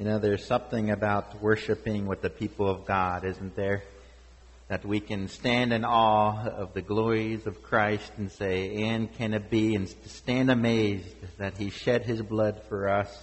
There's something about worshiping with the people of God, isn't there? That we can stand in awe of the glories of Christ and say, and can it be? And stand amazed that He shed His blood for us.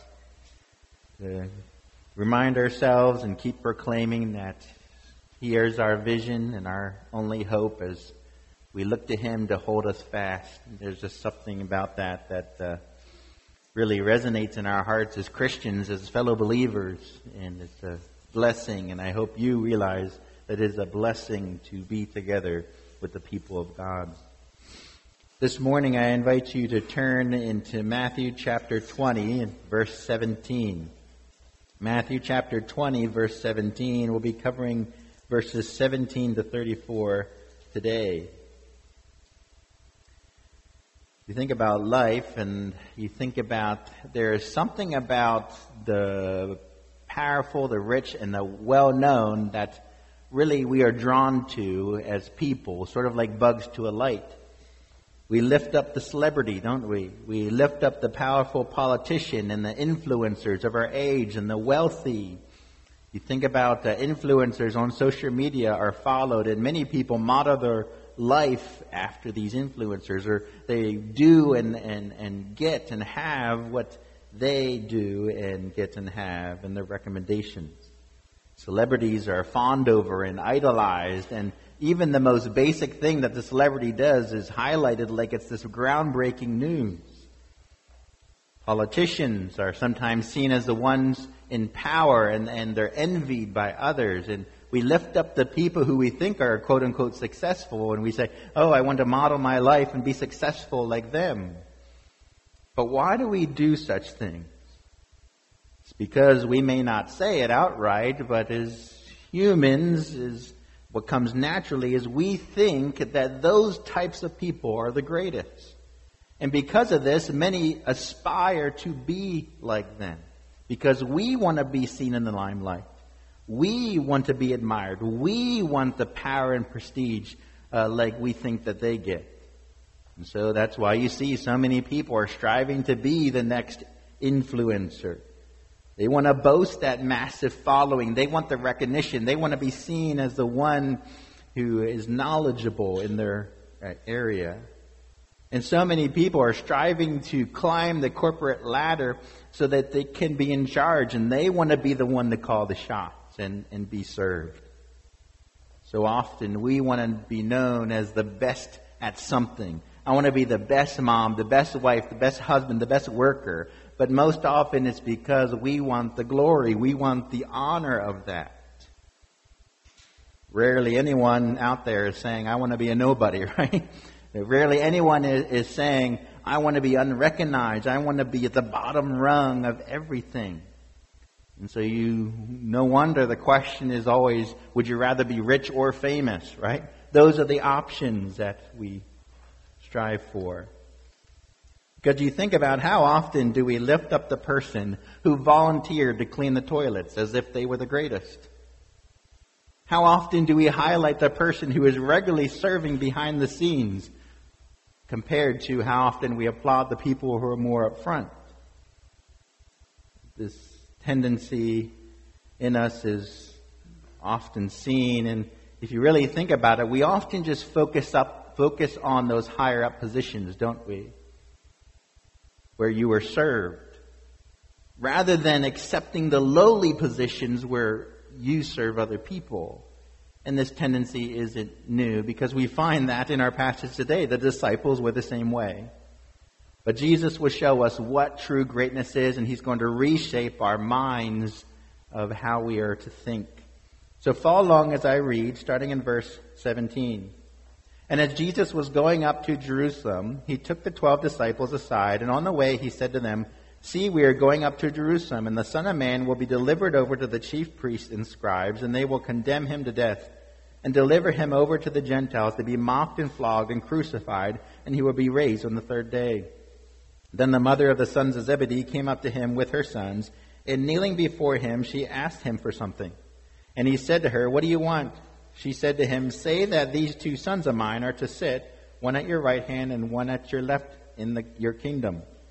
Remind ourselves and keep proclaiming that He is our vision and our only hope as we look to Him to hold us fast. There's just something about that really resonates in our hearts as Christians, as fellow believers, and it's a blessing. And I hope you realize that it is a blessing to be together with the people of God. This morning I invite you to turn into Matthew chapter 20 and verse 17. Matthew chapter 20, verse 17. We'll be covering verses 17 to 34 today. You think about life and you think about there is something about the powerful, the rich, and the well-known that really we are drawn to as people, sort of like bugs to a light. We lift up the celebrity, don't we? We lift up the powerful politician and the influencers of our age and the wealthy. You think about influencers on social media are followed, and many people model their life after these influencers, or they do and get and have what they do and get and have in their recommendations. Celebrities are fawned over and idolized, and even the most basic thing that the celebrity does is highlighted like it's this groundbreaking news. Politicians are sometimes seen as the ones in power, and they're envied by others. And we lift up the people who we think are quote-unquote successful, and we say, oh, I want to model my life and be successful like them. But why do we do such things? It's because we may not say it outright, but as humans, what comes naturally is we think that those types of people are the greatest. And because of this, many aspire to be like them. Because we want to be seen in the limelight. We want to be admired. We want the power and prestige like we think that they get. And so that's why you see so many people are striving to be the next influencer. They want to boast that massive following. They want the recognition. They want to be seen as the one who is knowledgeable in their area. And so many people are striving to climb the corporate ladder so that they can be in charge. And they want to be the one to call the shots and be served. So often we want to be known as the best at something. I want to be the best mom, the best wife, the best husband, the best worker. But most often it's because we want the glory. We want the honor of that. Rarely anyone out there is saying, I want to be a nobody, right? Rarely anyone is saying, I want to be unrecognized. I want to be at the bottom rung of everything. And so no wonder the question is always, would you rather be rich or famous, right? Those are the options that we strive for. Because you think about how often do we lift up the person who volunteered to clean the toilets as if they were the greatest? How often do we highlight the person who is regularly serving behind the scenes compared to how often we applaud the people who are more up front? This tendency in us is often seen, and if you really think about it, we often just focus on those higher up positions, don't we? Where you were served, rather than accepting the lowly positions where you serve other people. And this tendency isn't new, because we find that in our passage today. The disciples were the same way. But Jesus will show us what true greatness is, and He's going to reshape our minds of how we are to think. So follow along as I read, starting in verse 17. And as Jesus was going up to Jerusalem, He took the 12 disciples aside, and on the way He said to them, See, we are going up to Jerusalem, and the Son of Man will be delivered over to the chief priests and scribes, and they will condemn Him to death, and deliver Him over to the Gentiles to be mocked and flogged and crucified, and He will be raised on the third day. Then the mother of the sons of Zebedee came up to Him with her sons, and kneeling before Him, she asked Him for something. And He said to her, What do you want? She said to Him, Say that these 2 sons of mine are to sit, one at your right hand and one at your left in your kingdom.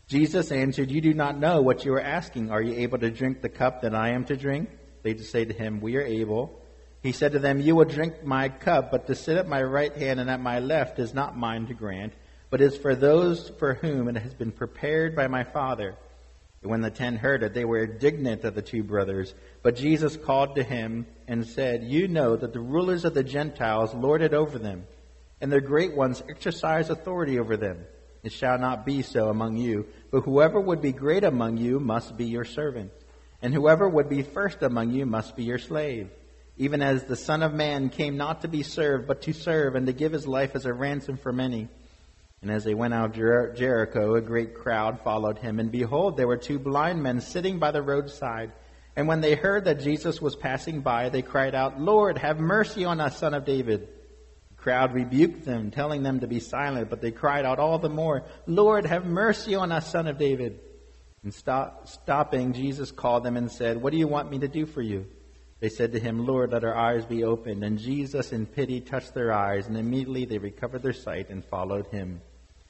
Jesus answered, "You do not know what you are asking. Are you able to drink the cup that I am to drink?" They say to him, "We are able." He said to them, "You will drink my cup, but to sit at my right hand and at my left is not mine to grant, but is for those for whom it has been prepared by my Father." And when the 10 heard it, they were indignant at the 2 brothers. But Jesus called to him and said, "You know that the rulers of the Gentiles lord it over them, and their great ones exercise authority over them. It shall not be so among you, but whoever would be great among you must be your servant, and whoever would be first among you must be your slave. Even as the Son of Man came not to be served, but to serve, and to give his life as a ransom for many." And as they went out of Jericho, a great crowd followed him. And behold, there were 2 blind men sitting by the roadside. And when they heard that Jesus was passing by, they cried out, "Lord, have mercy on us, Son of David." The crowd rebuked them, telling them to be silent. But they cried out all the more, "Lord, have mercy on us, Son of David." And stopping, Jesus called them and said, "What do you want me to do for you?" They said to him, "Lord, let our eyes be opened." And Jesus, in pity, touched their eyes, and immediately they recovered their sight and followed him.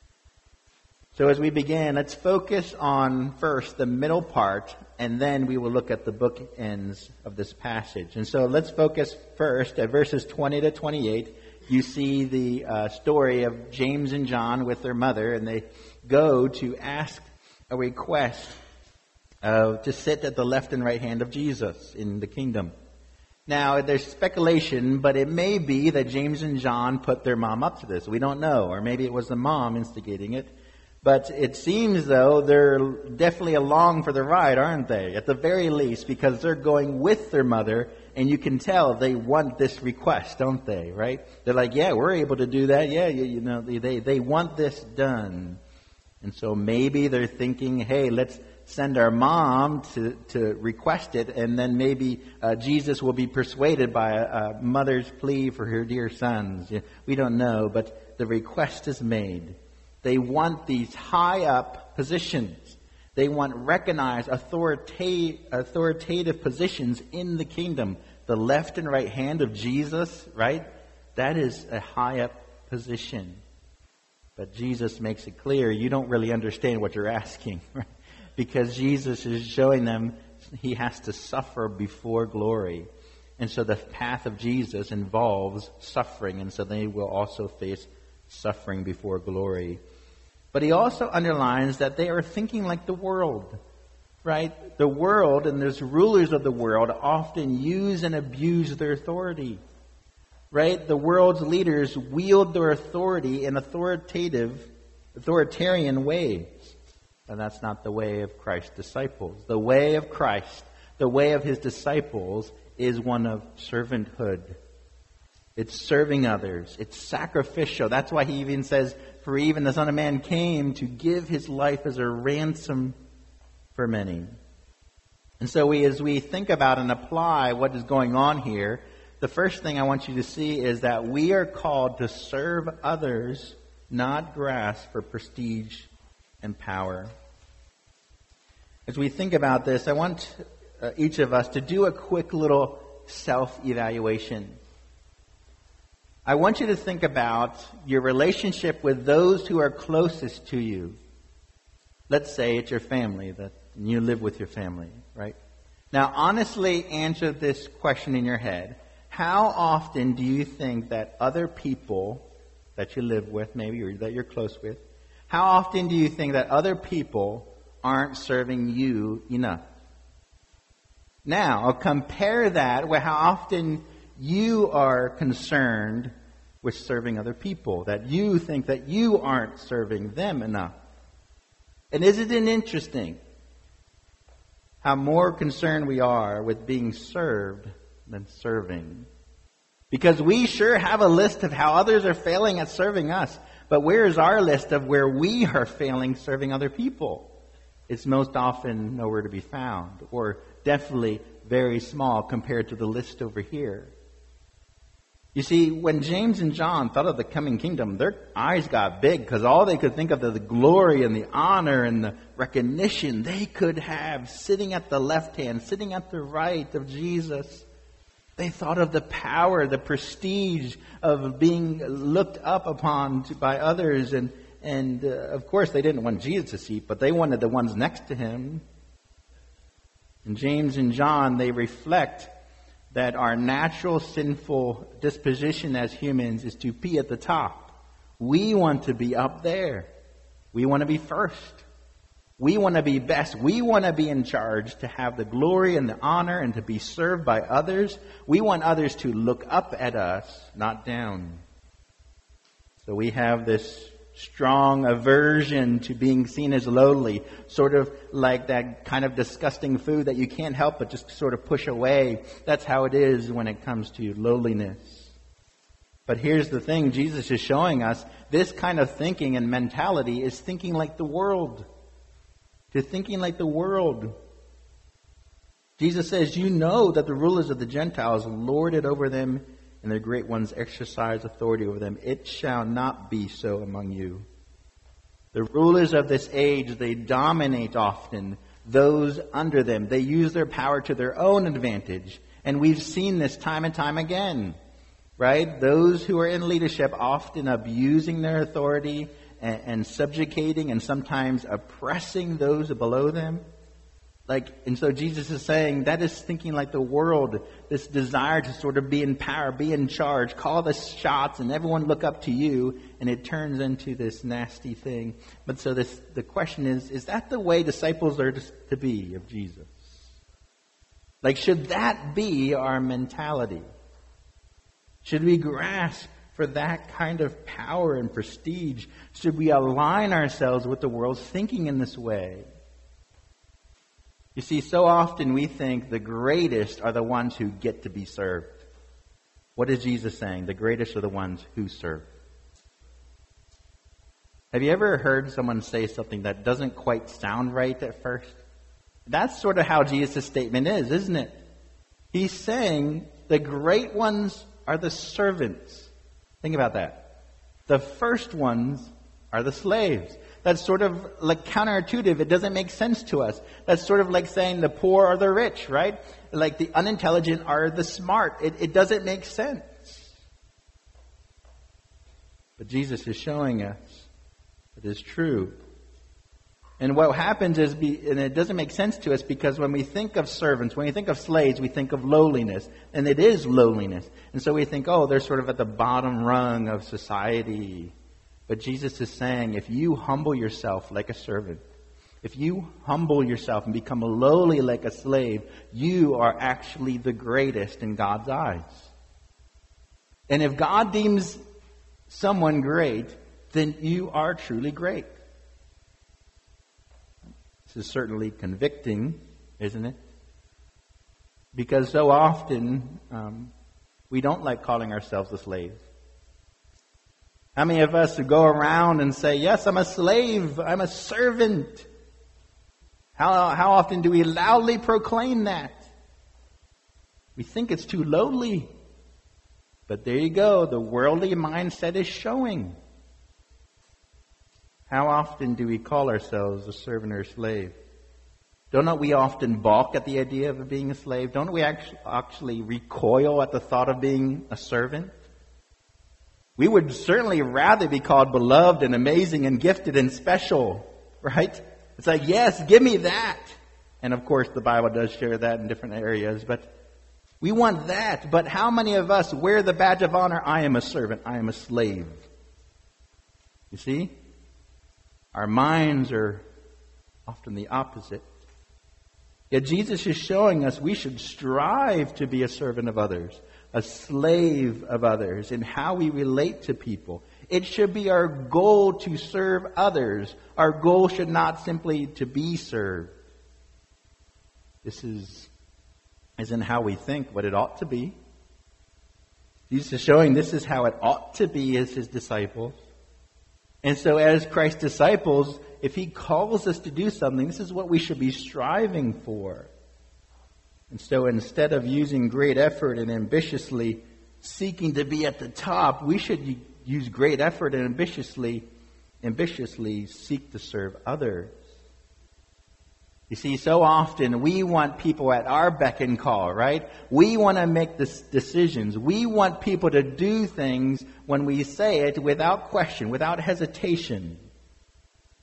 So as we begin, let's focus on first the middle part, and then we will look at the bookends of this passage. And so let's focus first at verses 20 to 28. You see the story of James and John with their mother, and they go to ask a request to sit at the left and right hand of Jesus in the kingdom. Now, there's speculation, but it may be that James and John put their mom up to this. We don't know. Or maybe it was the mom instigating it. But it seems, though, they're definitely along for the ride, aren't they? At the very least, because they're going with their mother, and you can tell they want this request, don't they? Right? They're like, "Yeah, we're able to do that. Yeah, you know, they want this done." And so maybe they're thinking, "Hey, let's send our mom to request it, and then maybe Jesus will be persuaded by a mother's plea for her dear sons." We don't know, but the request is made. They want these high up positions. They want recognized authoritative positions in the kingdom. The left and right hand of Jesus, right? That is a high up position. But Jesus makes it clear you don't really understand what you're asking, right? Because Jesus is showing them he has to suffer before glory. And so the path of Jesus involves suffering, and so they will also face suffering before glory. But he also underlines that they are thinking like the world, right? The world and those rulers of the world often use and abuse their authority, right? The world's leaders wield their authority in authoritarian ways. And that's not the way of Christ's disciples. The way of Christ, the way of his disciples, is one of servanthood. It's serving others. It's sacrificial. That's why he even says, "For even the Son of Man came to give his life as a ransom for many." And so as we think about and apply what is going on here, the first thing I want you to see is that we are called to serve others, not grasp for prestige and power. As we think about this, I want each of us to do a quick little self-evaluation. I want you to think about your relationship with those who are closest to you. Let's say it's your family, that you live with your family, right? Now, honestly answer this question in your head. How often do you think that other people that you live with, maybe, or that you're close with, how often do you think that other people aren't serving you enough? Now, compare that with how often you are concerned with serving other people, that you think that you aren't serving them enough. And isn't it interesting how more concerned we are with being served than serving? Because we sure have a list of how others are failing at serving us, but where's our list of where we are failing serving other people? It's most often nowhere to be found, or definitely very small compared to the list over here. You see, when James and John thought of the coming kingdom, their eyes got big because all they could think of was the glory and the honor and the recognition they could have sitting at the left hand, sitting at the right of Jesus. They thought of the power, the prestige of being looked up upon by others, and And of course, they didn't want Jesus' seat, but they wanted the ones next to him. And James and John, they reflect that our natural sinful disposition as humans is to be at the top. We want to be up there. We want to be first. We want to be best. We want to be in charge, to have the glory and the honor and to be served by others. We want others to look up at us, not down. So we have this strong aversion to being seen as lowly, sort of like that kind of disgusting food that you can't help but just sort of push away. That's how it is when it comes to lowliness. But here's the thing, Jesus is showing us this kind of thinking and mentality is thinking like the world. To thinking like the world. Jesus says, you know that the rulers of the Gentiles lord it over them, and their great ones exercise authority over them. It shall not be so among you. The rulers of this age, they dominate often those under them. They use their power to their own advantage. And we've seen this time and time again. Right? Those who are in leadership often abusing their authority and subjugating and sometimes oppressing those below them. And so Jesus is saying that is thinking like the world, this desire to sort of be in power, be in charge, call the shots, and everyone look up to you, and it turns into this nasty thing. But so the question is that the way disciples are to be of Jesus? Should that be our mentality? Should we grasp for that kind of power and prestige? Should we align ourselves with the world's thinking in this way? You see, so often we think the greatest are the ones who get to be served. What is Jesus saying? The greatest are the ones who serve. Have you ever heard someone say something that doesn't quite sound right at first? That's sort of how Jesus' statement is, isn't it? He's saying the great ones are the servants. Think about that. The first ones are the slaves. That's sort of like counterintuitive. It doesn't make sense to us. That's sort of like saying the poor are the rich, right? Like the unintelligent are the smart. It doesn't make sense. But Jesus is showing us it is true. And what happens is, and it doesn't make sense to us because when we think of servants, when we think of slaves, we think of lowliness. And it is lowliness. And so we think, oh, they're sort of at the bottom rung of society. But Jesus is saying, if you humble yourself like a servant, if you humble yourself and become lowly like a slave, you are actually the greatest in God's eyes. And if God deems someone great, then you are truly great. This is certainly convicting, isn't it? Because so often we don't like calling ourselves a slave. How many of us go around and say, yes, I'm a slave, I'm a servant? How often do we loudly proclaim that? We think it's too lowly. But there you go, the worldly mindset is showing. How often do we call ourselves a servant or a slave? Don't we often balk at the idea of being a slave? Don't we actually recoil at the thought of being a servant? We would certainly rather be called beloved and amazing and gifted and special, right? It's like, yes, give me that. And of course, the Bible does share that in different areas, but we want that. But how many of us wear the badge of honor? I am a servant. I am a slave. You see? Our minds are often the opposite. Yet Jesus is showing us we should strive to be a servant of others, a slave of others, in how we relate to people. It should be our goal to serve others. Our goal should not simply to be served. This isn't how we think what it ought to be. Jesus is showing this is how it ought to be as his disciples. And so as Christ's disciples, if he calls us to do something, this is what we should be striving for. And so instead of using great effort and ambitiously seeking to be at the top, we should use great effort and ambitiously seek to serve others. You see, so often we want people at our beck and call, right? We want to make decisions. We want people to do things when we say it without question, without hesitation.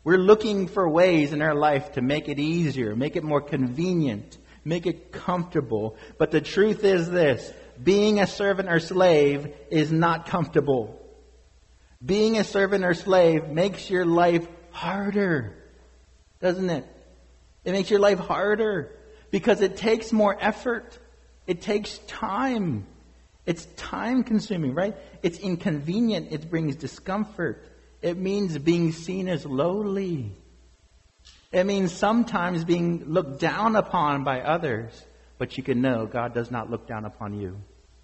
We're looking for ways in our life to make it easier, make it more convenient, make it comfortable. But the truth is this: being a servant or slave is not comfortable. Being a servant or slave makes your life harder, doesn't it? It makes your life harder because it takes more effort. It takes time. It's time consuming, right? It's inconvenient. It brings discomfort. It means being seen as lowly. It means sometimes being looked down upon by others. But you can know God does not look down upon you.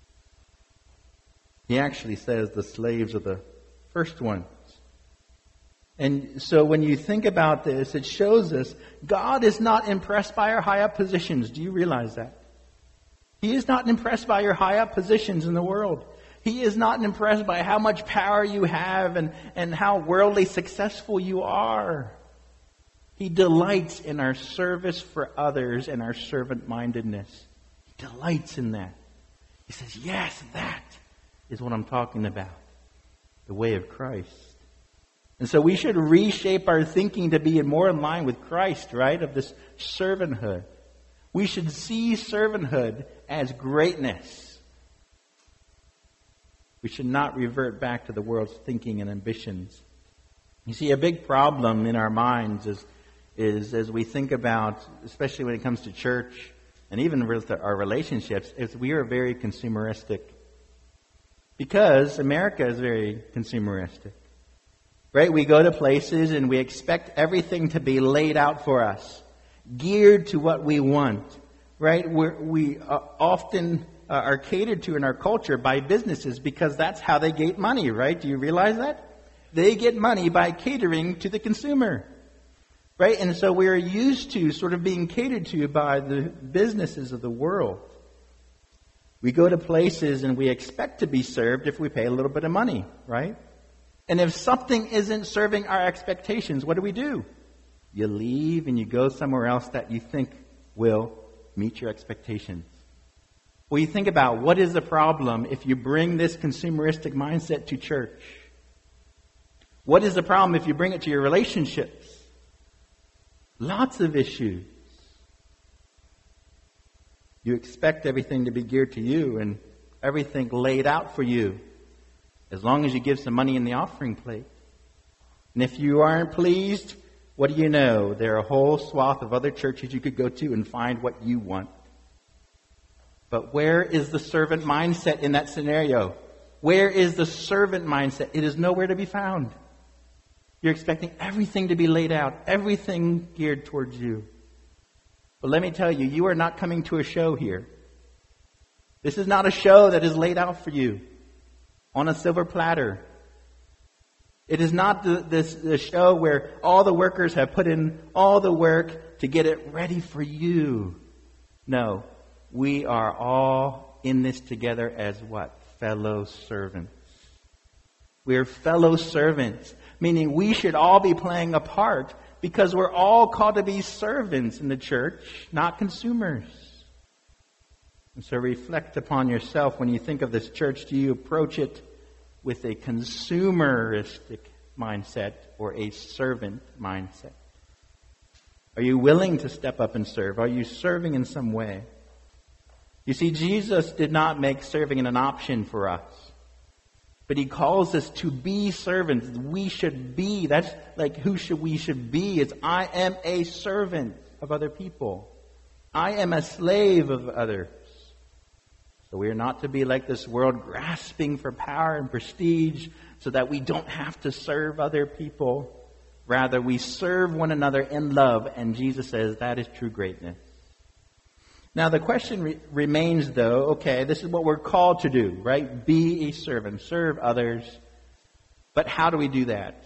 He actually says the slaves are the first ones. And so when you think about this, it shows us God is not impressed by our high up positions. Do you realize that? He is not impressed by your high up positions in the world. He is not impressed by how much power you have and how worldly successful you are. He delights in our service for others and our servant-mindedness. He delights in that. He says, yes, that is what I'm talking about. The way of Christ. And so we should reshape our thinking to be more in line with Christ, right? Of this servanthood. We should see servanthood as greatness. We should not revert back to the world's thinking and ambitions. You see, a big problem in our minds is as we think about, especially when it comes to church and even with our relationships, is we are very consumeristic. Because America is very consumeristic. Right? We go to places and we expect everything to be laid out for us, geared to what we want. Right? We often are catered to in our culture by businesses because that's how they get money, right? Do you realize that? They get money by catering to the consumer. Right? And so we're used to sort of being catered to by the businesses of the world. We go to places and we expect to be served if we pay a little bit of money, right? And if something isn't serving our expectations, what do? You leave and you go somewhere else that you think will meet your expectations. Well, you think about what is the problem if you bring this consumeristic mindset to church? What is the problem if you bring it to your relationships? Lots of issues. You expect everything to be geared to you and everything laid out for you, as long as you give some money in the offering plate. And if you aren't pleased, what do you know? There are a whole swath of other churches you could go to and find what you want. But where is the servant mindset in that scenario? Where is the servant mindset? It is nowhere to be found. You're expecting everything to be laid out, everything geared towards you. But let me tell you, you are not coming to a show here. This is not a show that is laid out for you on a silver platter. It is not the show where all the workers have put in all the work to get it ready for you. No, we are all in this together as what? Fellow servants. We are fellow servants, meaning we should all be playing a part because we're all called to be servants in the church, not consumers. And so reflect upon yourself when you think of this church. Do you approach it with a consumeristic mindset or a servant mindset? Are you willing to step up and serve? Are you serving in some way? You see, Jesus did not make serving an option for us. But He calls us to be servants. We should be. That's like we should be. It's I am a servant of other people. I am a slave of others. So we are not to be like this world, grasping for power and prestige so that we don't have to serve other people. Rather, we serve one another in love. And Jesus says that is true greatness. Now, the question remains, though, okay, this is what we're called to do, right? Be a servant, serve others. But how do we do that?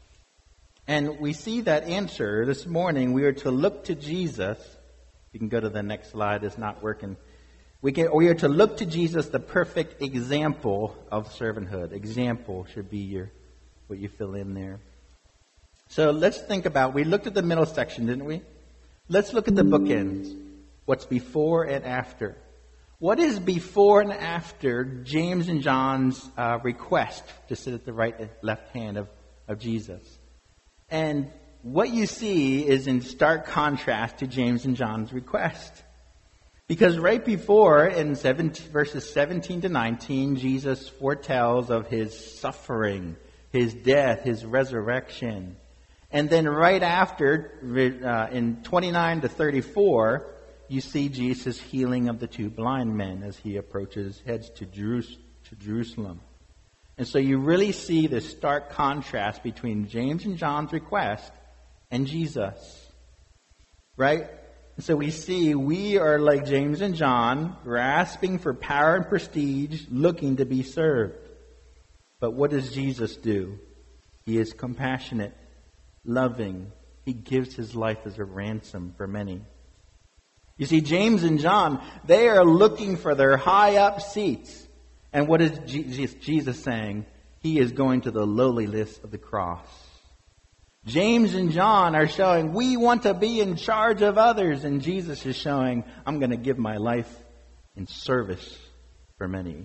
And we see that answer this morning. We are to look to Jesus. You can go to the next slide. It's not working. We are to look to Jesus, the perfect example of servanthood. Example should be what you fill in there. So let's think about, we looked at the middle section, didn't we? Let's look at the bookends. What's before and after? What is before and after James and John's request to sit at the right and left hand of Jesus? And what you see is in stark contrast to James and John's request. Because right before, in verses 17 to 19, Jesus foretells of his suffering, his death, his resurrection. And then right after, in 29 to 34, you see Jesus' healing of the two blind men as he heads to Jerusalem. And so you really see this stark contrast between James and John's request and Jesus. Right? So we see we are like James and John, grasping for power and prestige, looking to be served. But what does Jesus do? He is compassionate, loving. He gives his life as a ransom for many. You see, James and John, they are looking for their high up seats. And what is Jesus saying? He is going to the lowliness of the cross. James and John are showing, we want to be in charge of others. And Jesus is showing, I'm going to give my life in service for many.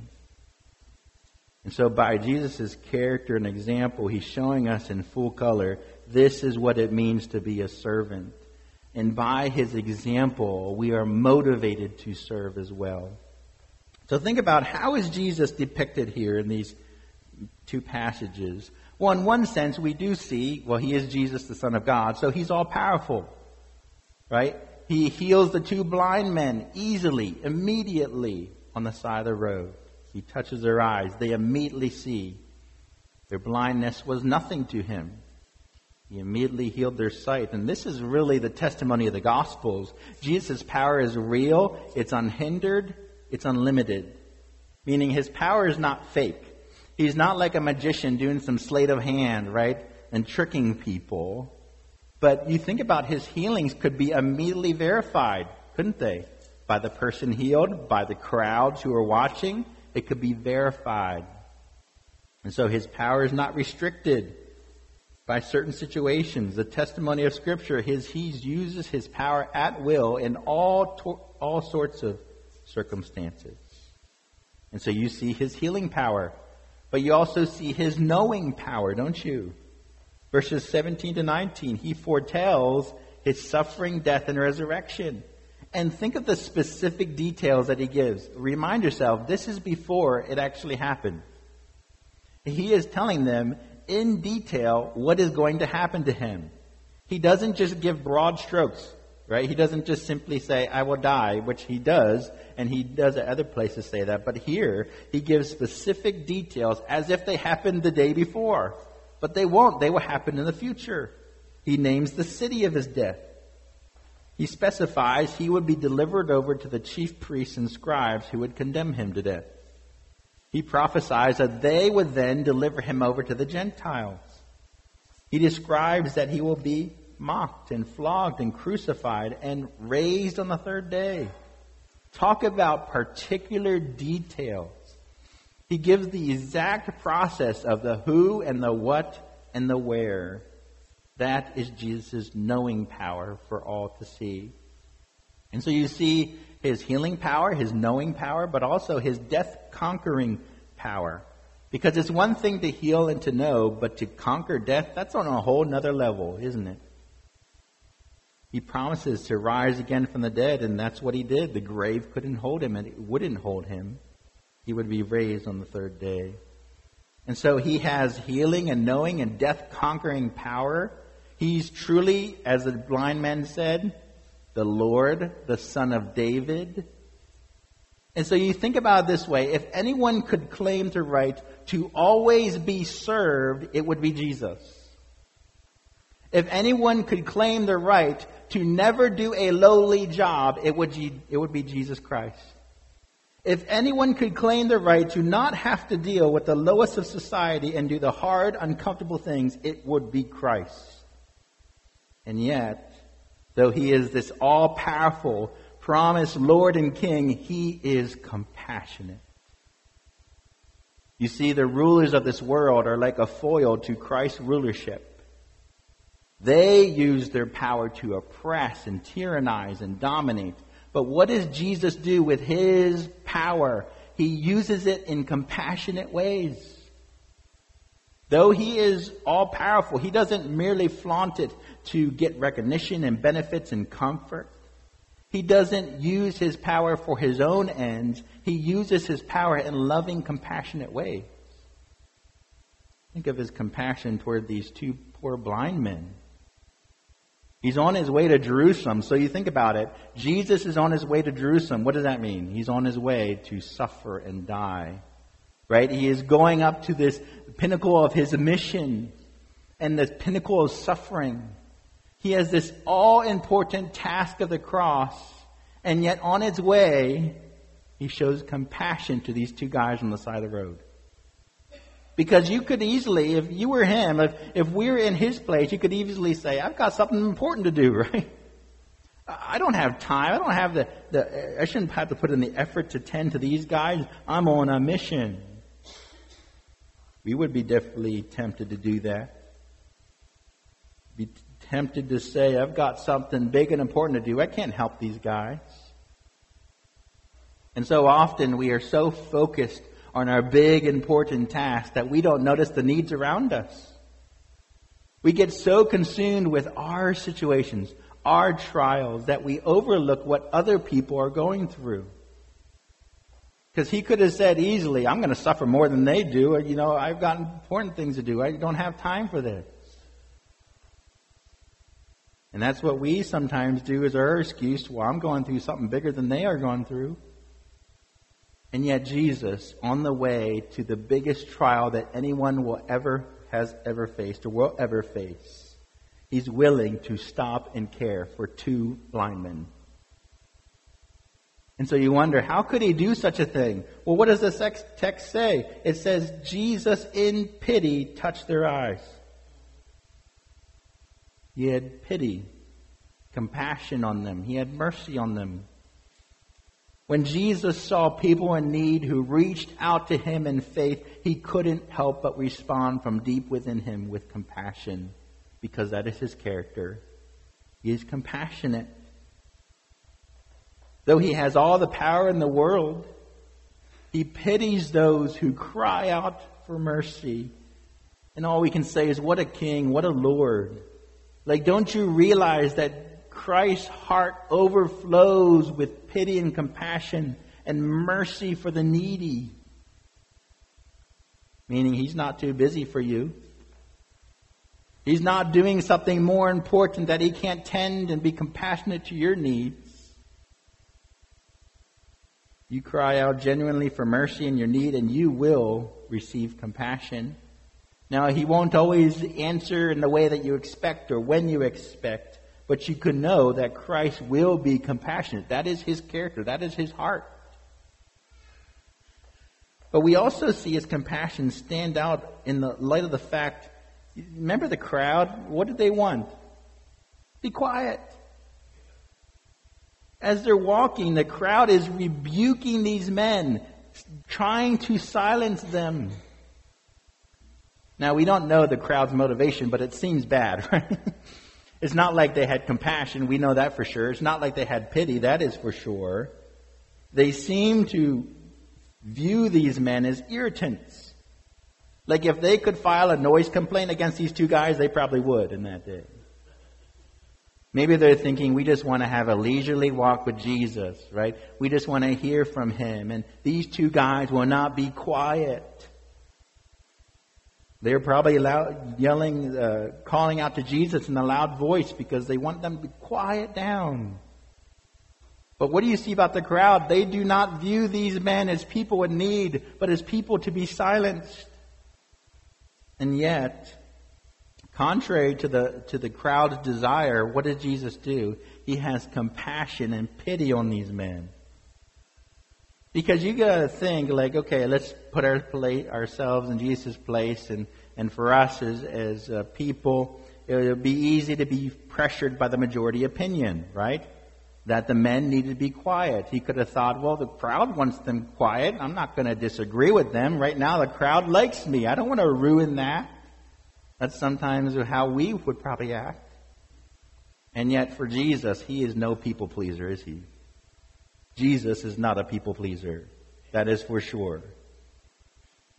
And so by Jesus' character and example, he's showing us in full color, this is what it means to be a servant. And by his example, we are motivated to serve as well. So think about, how is Jesus depicted here in these two passages? Well, in one sense, we do see, well, he is Jesus, the Son of God, so he's all powerful, right? He heals the two blind men easily, immediately on the side of the road. He touches their eyes. They immediately see. Their blindness was nothing to him. He immediately healed their sight. And this is really the testimony of the Gospels. Jesus' power is real, it's unhindered, it's unlimited. Meaning his power is not fake. He's not like a magician doing some sleight of hand, right? And tricking people. But you think about his healings could be immediately verified, couldn't they? By the person healed, by the crowds who are watching. It could be verified. And so his power is not restricted by certain situations. The testimony of Scripture, he uses his power at will in all sorts of circumstances. And so you see his healing power. But you also see his knowing power, don't you? Verses 17 to 19, he foretells his suffering, death, and resurrection. And think of the specific details that he gives. Remind yourself, this is before it actually happened. He is telling them in detail what is going to happen to him. He doesn't just give broad strokes, right? He doesn't just simply say, I will die, which he does, and he does at other places say that. But here, he gives specific details as if they happened the day before. But they won't. They will happen in the future. He names the city of his death. He specifies he would be delivered over to the chief priests and scribes who would condemn him to death. He prophesies that they would then deliver him over to the Gentiles. He describes that he will be mocked and flogged and crucified and raised on the third day. Talk about particular details. He gives the exact process of the who and the what and the where. That is Jesus' knowing power for all to see. And so you see his healing power, his knowing power, but also his death-conquering power. Because it's one thing to heal and to know, but to conquer death, that's on a whole nother level, isn't it? He promises to rise again from the dead, and that's what he did. The grave couldn't hold him, and it wouldn't hold him. He would be raised on the third day. And so he has healing and knowing and death-conquering power. He's truly, as the blind man said, the Lord, the Son of David. And so you think about it this way. If anyone could claim the right to always be served, it would be Jesus. If anyone could claim the right to never do a lowly job, it would be Jesus Christ. If anyone could claim the right to not have to deal with the lowest of society and do the hard, uncomfortable things, it would be Christ. And yet, though he is this all-powerful, promised Lord and King, he is compassionate. You see, the rulers of this world are like a foil to Christ's rulership. They use their power to oppress and tyrannize and dominate. But what does Jesus do with his power? He uses it in compassionate ways. Though he is all powerful, he doesn't merely flaunt it to get recognition and benefits and comfort. He doesn't use his power for his own ends. He uses his power in loving, compassionate ways. Think of his compassion toward these two poor blind men. He's on his way to Jerusalem. So you think about it. Jesus is on his way to Jerusalem. What does that mean? He's on his way to suffer and die. Right? He is going up to this pinnacle of his mission and the pinnacle of suffering. He has this all-important task of the cross, and yet on his way, he shows compassion to these two guys on the side of the road. Because you could easily, if you were him, if we were in his place, you could easily say, I've got something important to do, right? I don't have time. I don't have I shouldn't have to put in the effort to tend to these guys. I'm on a mission. We would be definitely tempted to do that. Be tempted to say, I've got something big and important to do. I can't help these guys. And so often we are so focused on our big, important task that we don't notice the needs around us. We get so consumed with our situations, our trials, that we overlook what other people are going through. Because he could have said easily, I'm going to suffer more than they do. Or, I've got important things to do. I don't have time for this. And that's what we sometimes do as our excuse. Well, I'm going through something bigger than they are going through. And yet Jesus, on the way to the biggest trial that anyone has ever faced or will ever face, he's willing to stop and care for two blind men. And so you wonder, how could he do such a thing? Well, what does the text say? It says, Jesus in pity touched their eyes. He had pity, compassion on them. He had mercy on them. When Jesus saw people in need who reached out to him in faith, he couldn't help but respond from deep within him with compassion, because that is his character. He is compassionate. Though he has all the power in the world, he pities those who cry out for mercy. And all we can say is, what a king, what a Lord. Don't you realize that Christ's heart overflows with pity and compassion and mercy for the needy? Meaning he's not too busy for you. He's not doing something more important that he can't tend and be compassionate to your needs. You cry out genuinely for mercy in your need, and you will receive compassion. Now, he won't always answer in the way that you expect or when you expect, but you can know that Christ will be compassionate. That is his character. That is his heart. But we also see his compassion stand out in the light of the fact, remember the crowd? What did they want? Be quiet. As they're walking, the crowd is rebuking these men, trying to silence them. Now, we don't know the crowd's motivation, but it seems bad, right? It's not like they had compassion. We know that for sure. It's not like they had pity. That is for sure. They seem to view these men as irritants. Like if they could file a noise complaint against these two guys, they probably would in that day. Maybe they're thinking, we just want to have a leisurely walk with Jesus, right? We just want to hear from him. And these two guys will not be quiet. They're probably yelling, calling out to Jesus in a loud voice because they want them to quiet down. But what do you see about the crowd? They do not view these men as people in need, but as people to be silenced. And yet, contrary to the crowd's desire, what does Jesus do? He has compassion and pity on these men. Because you got to think, okay, let's put ourselves in Jesus' place, and for us as people, it would be easy to be pressured by the majority opinion, right? That the men need to be quiet. He could have thought, well, the crowd wants them quiet. I'm not going to disagree with them. Right now, the crowd likes me. I don't want to ruin that. That's sometimes how we would probably act. And yet for Jesus, he is no people pleaser, is he? Jesus is not a people pleaser. That is for sure.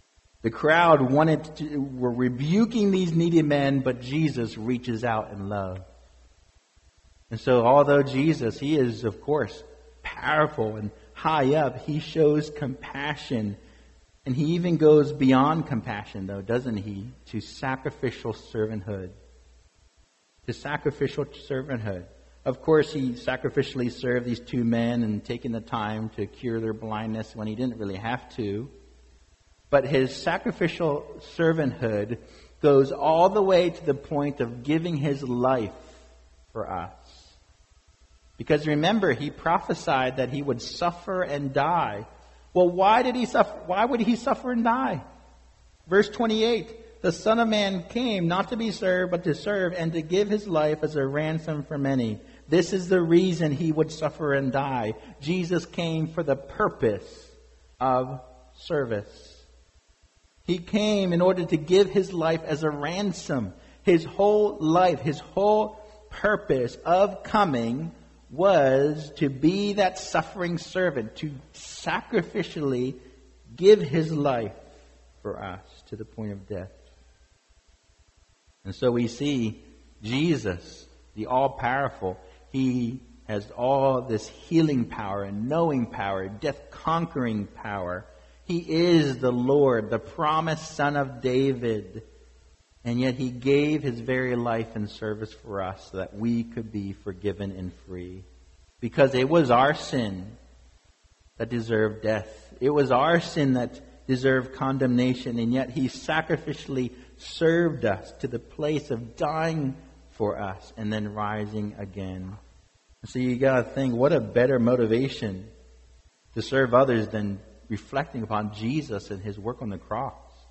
The crowd were rebuking these needy men, but Jesus reaches out in love. And so although Jesus, he is, of course, powerful and high up, he shows compassion. And he even goes beyond compassion, though, doesn't he? To sacrificial servanthood. To sacrificial servanthood. Of course, he sacrificially served these two men and taken the time to cure their blindness when he didn't really have to. But his sacrificial servanthood goes all the way to the point of giving his life for us. Because remember, he prophesied that he would suffer and die. Well, why did he suffer? Why would he suffer and die? Verse 28, the Son of Man came not to be served, but to serve and to give his life as a ransom for many. This is the reason he would suffer and die. Jesus came for the purpose of service. He came in order to give his life as a ransom. His whole life, his whole purpose of coming was to be that suffering servant, to sacrificially give his life for us to the point of death. And so we see Jesus, the all-powerful, he has all this healing power and knowing power, death-conquering power. He is the Lord, the promised Son of David. And yet he gave his very life in service for us so that we could be forgiven and free. Because it was our sin that deserved death. It was our sin that deserved condemnation. And yet he sacrificially served us to the place of dying for us and then rising again. So you got to think, what a better motivation to serve others than reflecting upon Jesus and his work on the cross.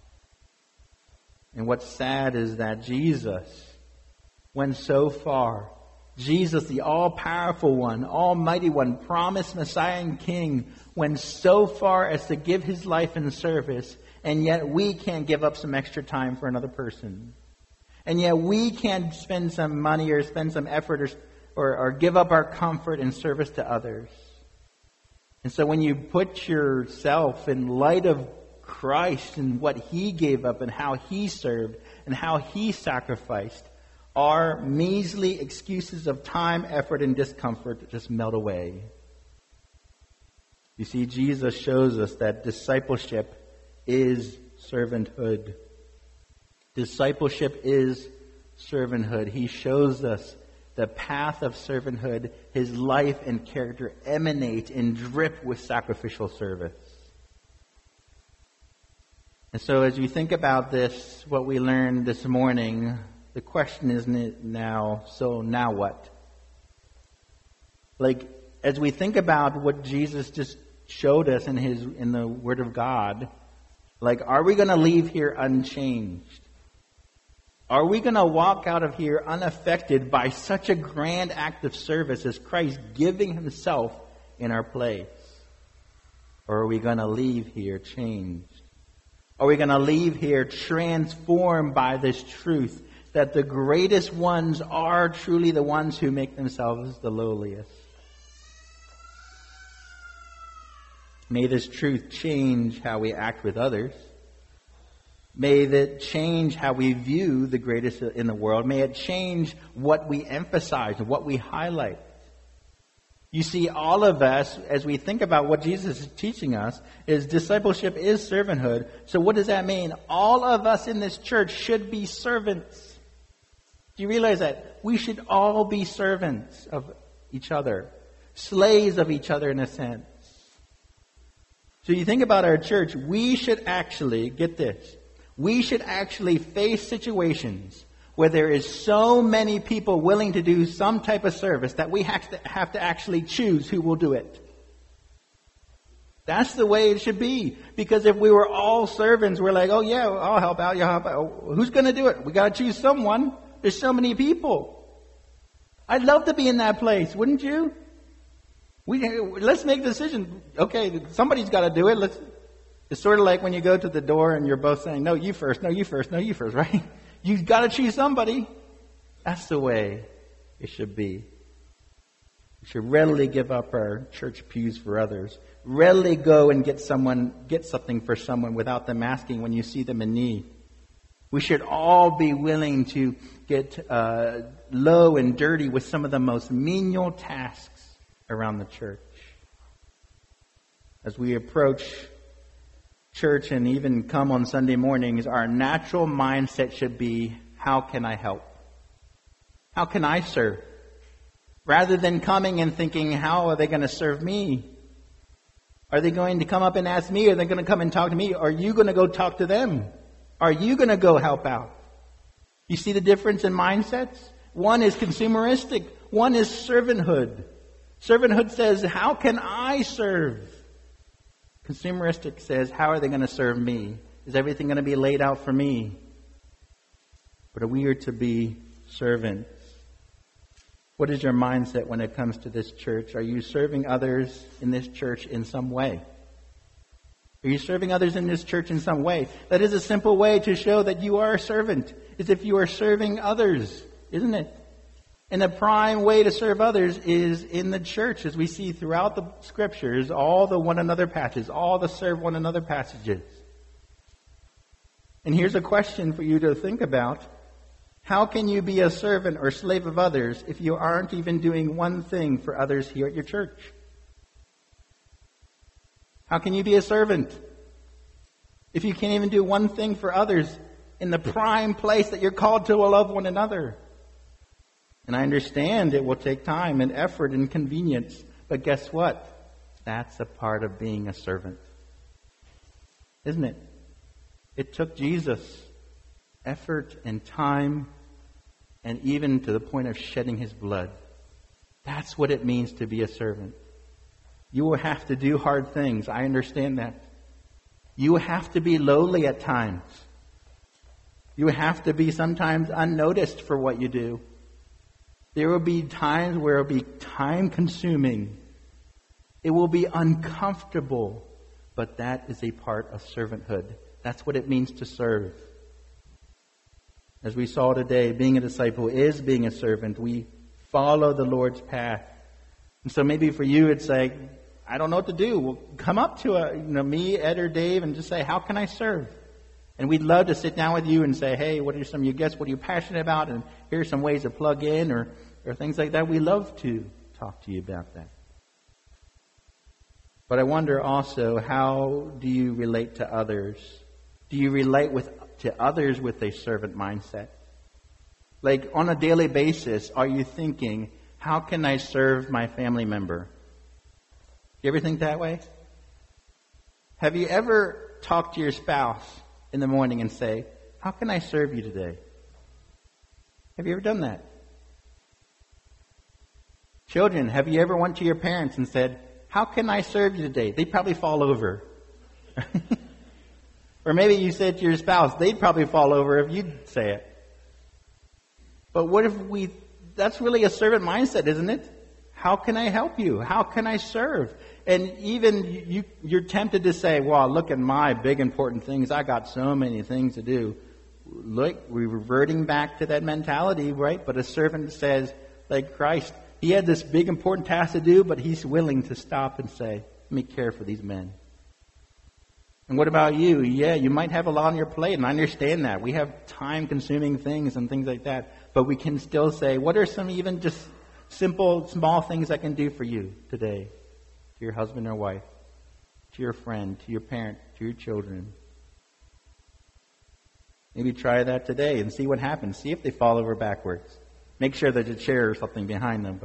And what's sad is that Jesus went so far. Jesus, the all-powerful one, almighty one, promised Messiah and King, went so far as to give his life in service, and yet we can't give up some extra time for another person. And yet we can't spend some money or spend some effort or give up our comfort in service to others. And so when you put yourself in light of Christ and what he gave up and how he served and how he sacrificed, our measly excuses of time, effort, and discomfort just melt away. You see, Jesus shows us that discipleship is servanthood. Discipleship is servanthood. He shows us the path of servanthood. His life and character emanate and drip with sacrificial service. And so as we think about this, what we learned this morning, the question is now, so now what? Like, as we think about what Jesus just showed us in the Word of God, like, are we going to leave here unchanged? Are we going to walk out of here unaffected by such a grand act of service as Christ giving himself in our place? Or are we going to leave here changed? Are we going to leave here transformed by this truth that the greatest ones are truly the ones who make themselves the lowliest? May this truth change how we act with others. May it change how we view the greatest in the world. May it change what we emphasize and what we highlight. You see, all of us, as we think about what Jesus is teaching us, is discipleship is servanthood. So what does that mean? All of us in this church should be servants. Do you realize that? We should all be servants of each other. Slaves of each other in a sense. So you think about our church, we should actually, get this, we should actually face situations where there is so many people willing to do some type of service that we have to actually choose who will do it. That's the way it should be. Because if we were all servants, we're like, oh yeah, I'll help out, you'll help out. Who's going to do it? We got to choose someone. There's so many people. I'd love to be in that place, wouldn't you? Let's make a decision. Okay, somebody's got to do it. It's sort of like when you go to the door and you're both saying, no, you first, no, you first, no, you first, right? You've got to choose somebody. That's the way it should be. We should readily give up our church pews for others. readily go and get something for someone without them asking when you see them in need. We should all be willing to get low and dirty with some of the most menial tasks around the church. As we approach church and even come on Sunday mornings, our natural mindset should be, how can I help? How can I serve? Rather than coming and thinking, how are they going to serve me? Are they going to come up and ask me? Are they going to come and talk to me? Are you going to go talk to them? Are you going to go help out? You see the difference in mindsets? One is consumeristic. One is servanthood. Servanthood says, how can I serve? Consumeristic says, how are they going to serve me? Is everything going to be laid out for me? But we are to be servants. What is your mindset when it comes to this church? Are you serving others in this church in some way? Are you serving others in this church in some way? That is a simple way to show that you are a servant, is if you are serving others, isn't it? And the prime way to serve others is in the church, as we see throughout the scriptures, all the one another passages, all the serve one another passages. And here's a question for you to think about. How can you be a servant or slave of others if you aren't even doing one thing for others here at your church? How can you be a servant if you can't even do one thing for others in the prime place that you're called to love one another? And I understand it will take time and effort and convenience, but guess what? That's a part of being a servant, isn't it? It took Jesus effort and time, and even to the point of shedding his blood. That's what it means to be a servant. You will have to do hard things. I understand that. You will have to be lowly at times. You will have to be sometimes unnoticed for what you do. There will be times where it will be time-consuming. It will be uncomfortable, but that is a part of servanthood. That's what it means to serve. As we saw today, being a disciple is being a servant. We follow the Lord's path. And so maybe for you it's like, I don't know what to do. Well, come up to me, Ed, or Dave, and just say, how can I serve? And we'd love to sit down with you and say, hey, what are some of your guests? What are you passionate about? And here's some ways to plug in or things like that. We love to talk to you about that. But I wonder also, how do you relate to others? Do you relate to others with a servant mindset? Like on a daily basis, are you thinking, how can I serve my family member? You ever think that way? Have you ever talked to your spouse in the morning and say, how can I serve you today? Have you ever done that? Children, have you ever went to your parents and said, how can I serve you today? They'd probably fall over. Or maybe you said to your spouse, they'd probably fall over if you'd say it. But what if that's really a servant mindset, isn't it? How can I help you? How can I serve? And even you're tempted to say, well, look at my big important things. I got so many things to do. Look, we're reverting back to that mentality, right? But a servant says, like Christ, he had this big important task to do, but he's willing to stop and say, let me care for these men. And what about you? Yeah, you might have a lot on your plate, and I understand that. We have time-consuming things and things like that. But we can still say, what are some even just simple, small things I can do for you today? To your husband or wife, to your friend, to your parent, to your children. Maybe try that today and see what happens. See if they fall over backwards. Make sure there's a chair or something behind them.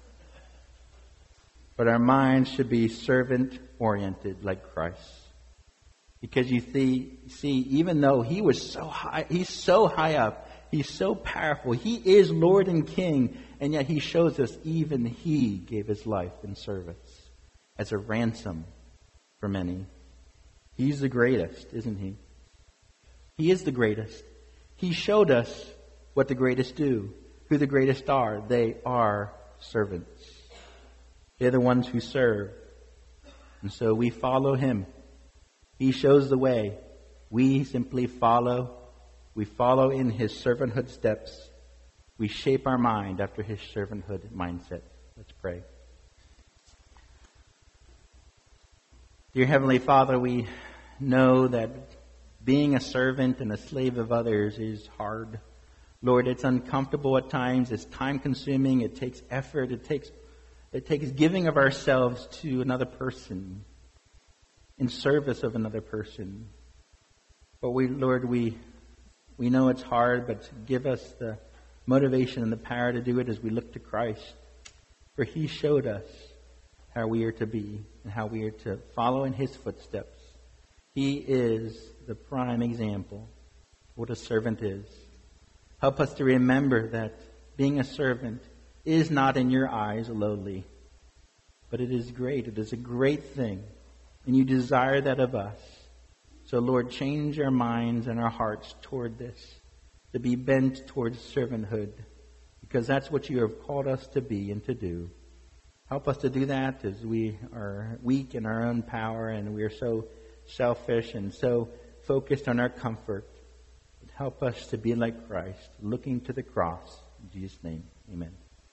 But our minds should be servant-oriented like Christ. Because you see, even though he was so high, he's so high up, he's so powerful, he is Lord and King, and yet he shows us even he gave his life in service as a ransom for many. He's the greatest, isn't he? He is the greatest. He showed us what the greatest do, who the greatest are. They are servants. They're the ones who serve. And so we follow him. He shows the way. We simply follow. We follow in his servanthood steps. We shape our mind after his servanthood mindset. Let's pray. Dear Heavenly Father, we know that being a servant and a slave of others is hard. Lord, it's uncomfortable at times. It's time-consuming. It takes effort. It takes giving of ourselves to another person in service of another person. But Lord, we know it's hard, but give us the motivation and the power to do it as we look to Christ. For He showed us how we are to be and how we are to follow in His footsteps. He is the prime example of what a servant is. Help us to remember that being a servant is not in your eyes lowly, but it is great. It is a great thing, and you desire that of us. So, Lord, change our minds and our hearts toward this, to be bent towards servanthood, because that's what you have called us to be and to do. Help us to do that as we are weak in our own power and we are so selfish and so focused on our comfort. Help us to be like Christ, looking to the cross. In Jesus' name, amen.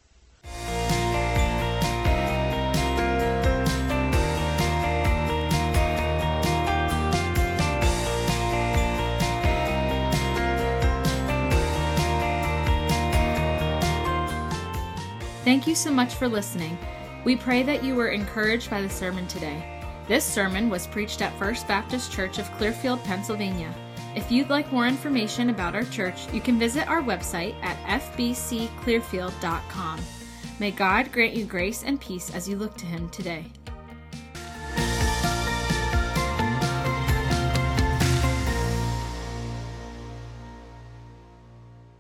Thank you so much for listening. We pray that you were encouraged by the sermon today. This sermon was preached at First Baptist Church of Clearfield, Pennsylvania. If you'd like more information about our church, you can visit our website at fbcclearfield.com. May God grant you grace and peace as you look to Him today.